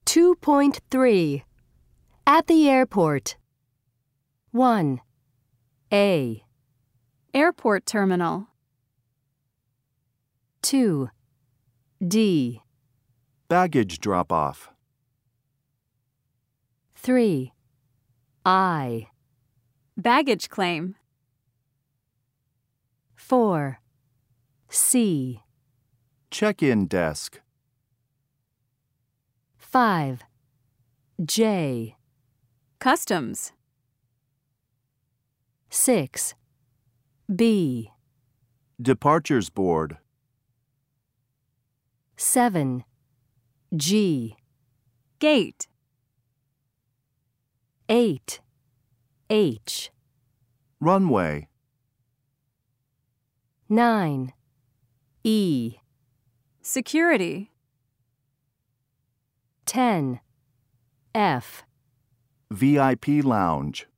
2.3 At the airport. 1. A. Airport terminal. 2. D. Baggage drop-off. 3. I. Baggage claim. 4. C. Check-in desk. 5. J. Customs. 6. B. Departures board. 7. G. Gate. 8. H. Runway. 9. E. Security. 10. F. VIP lounge.